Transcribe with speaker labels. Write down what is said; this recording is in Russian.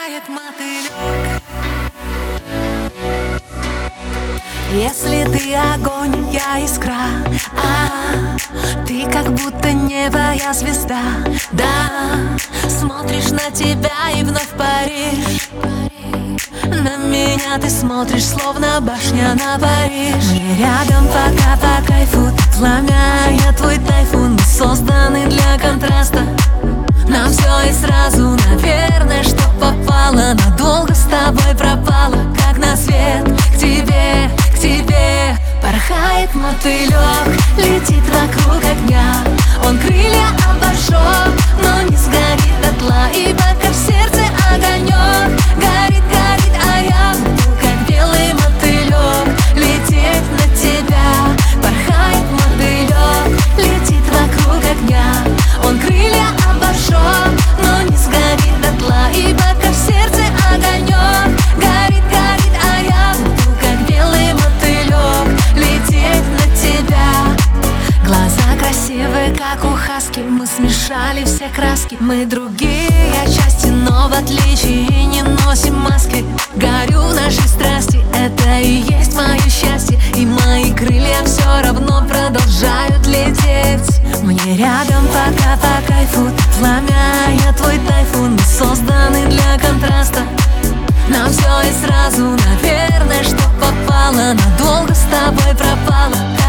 Speaker 1: порхает мотылек. Если ты огонь, я искра, ты как будто небо, я звезда. Да, смотришь на тебя и вновь паришь. На меня ты смотришь, словно башня на Париж. Мне рядом пока по кайфу, пламя, я твой тайфун. Мы созданы для контраста, нам все и сразу. Наверное, что попало, надолго с тобой пропало. Как на свет, к тебе, к тебе. Порхает мотылек, летит вокруг огня. Он крылья обожжет, но не сгорит дотла. И пока в сердце огонек горит, горит, а я буду как белый мотылек лететь на тебя. Порхает мотылек, летит вокруг огня. Он крылья обожжет, но не сгорит дотла. И пока в сердце огонек горит, горит, а я буду как белый мотылек лететь на тебя. Глаза красивые, как у хаски. Мы смешали все краски. Мы другие части, но в отличие не носим маски. Горю в нашей страсти, это и есть мое счастье. И мои крылья все равно продолжают лететь. Мне рядом пока по кайфу, пламя, я твой тайфун. Мы созданы для контраста, нам все и сразу. Наверное, что попало, надолго с тобой пропало.